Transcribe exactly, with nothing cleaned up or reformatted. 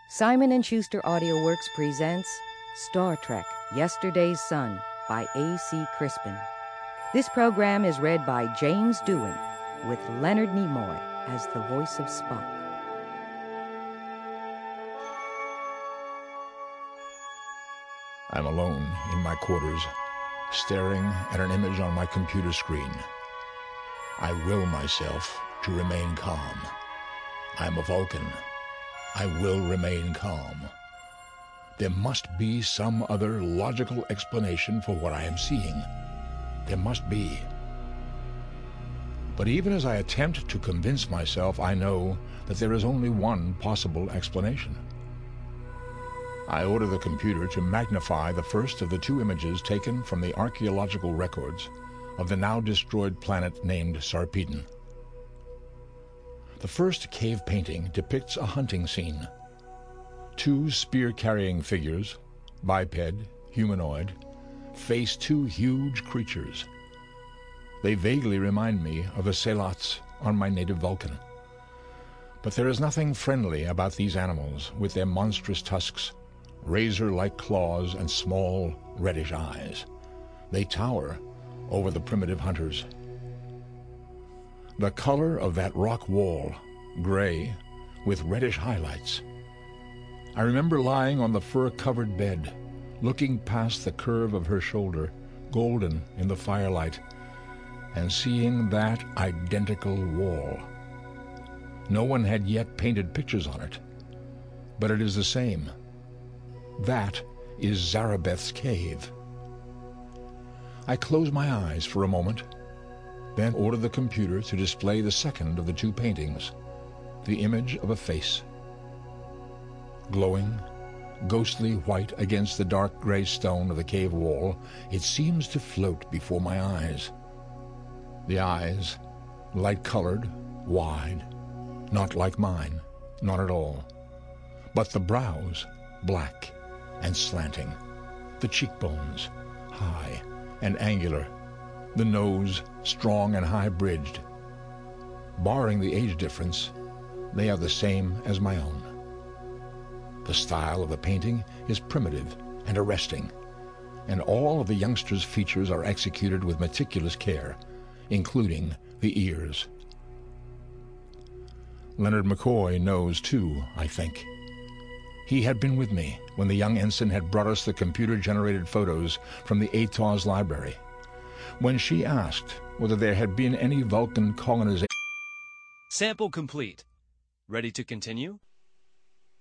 Simon and Schuster AudioWorks presents Star Trek: Yesterday's Sun by A C Crispin. This program is read by James Doohan, with Leonard Nimoy as the voice of Spock. I'm alone in my quarters, staring at an image on my computer screen. I will myself to remain calm. I'm a Vulcan. I will remain calm. There must be some other logical explanation for what I am seeing. There must be. But even as I attempt to convince myself, I know that there is only one possible explanation. I order the computer to magnify the first of the two images taken from the archaeological records of the now destroyed planet named Sarpedon. The first cave painting depicts a hunting scene. Two spear-carrying figures, biped, humanoid, face two huge creatures. They vaguely remind me of the Selats on my native Vulcan. But there is nothing friendly about these animals with their monstrous tusks, razor-like claws, and small, reddish eyes. They tower over the primitive hunters. The color of that rock wall, gray, with reddish highlights. I remember lying on the fur-covered bed, looking past the curve of her shoulder, golden in the firelight, and seeing that identical wall. No one had yet painted pictures on it, but it is the same. That is Zarabeth's cave. I close my eyes for a moment, then order the computer to display the second of the two paintings, the image of a face. Glowing, ghostly white against the dark gray stone of the cave wall, it seems to float before my eyes. The eyes, light-colored, wide, not like mine, not at all. But the brows, black and slanting, the cheekbones, high and angular, the nose strong and high-bridged. Barring the age difference, they are the same as my own. The style of the painting is primitive and arresting, and all of the youngster's features are executed with meticulous care, including the ears. Leonard McCoy knows too, I think. He had been with me when the young ensign had brought us the computer-generated photos from the A T O S library. When she asked whether there had been any Vulcan colonization... Sample complete. Ready to continue?